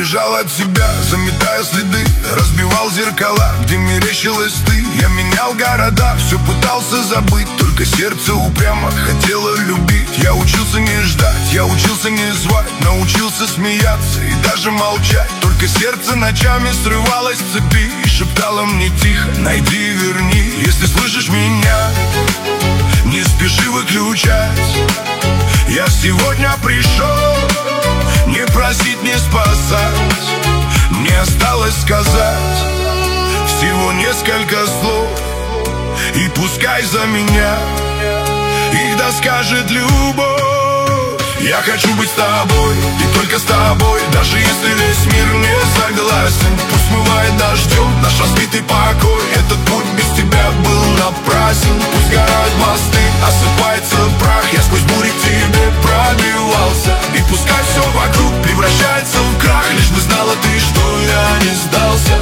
бежал от себя, заметая следы, разбивал зеркала, где мерещилась ты. Я менял города, все пытался забыть, только сердце упрямо хотело любить. Я учился не ждать, я учился не звать, научился смеяться и даже молчать. Только сердце ночами срывалось с цепи и шептало мне тихо: найди и верни. Если слышишь меня, не спеши выключать. Я сегодня пришел не просить, не спасать. Мне осталось сказать всего несколько слов, и пускай за меня их доскажет любовь. Я хочу быть с тобой, и только с тобой, даже если весь мир не согласен. Пусть смывает дождем наш разбитый покой, этот путь без тебя был напрасен. Пусть горят мосты, осыпается прах, я сквозь бури к тебе пробивался. И пускай все вокруг превращается в крах, лишь бы знала ты, что я не сдался.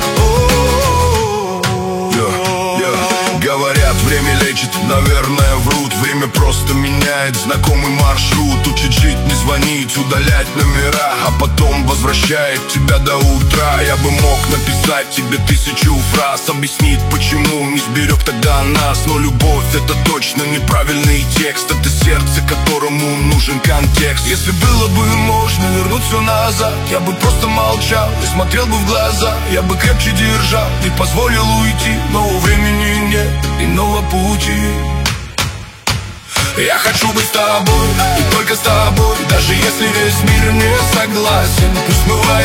Говорят, время лечит, наверное, врут. Время просто меняет знакомый маршрут. Учит жить, не звонить, удалять номера, а потом возвращает тебя до утра. Я бы мог написать тебе 1000 фраз, объяснить, почему не сберег тогда нас. Но любовь — это точно неправильный текст, это сердце, которому нужен контекст. Если было бы можно вернуть все назад, я бы просто молчал и смотрел бы в глаза. Я бы крепче держал, не позволил уйти, но у времени нет иного пути. Я хочу быть с тобой, и только с тобой, даже если весь мир не согласен. Пусть смывает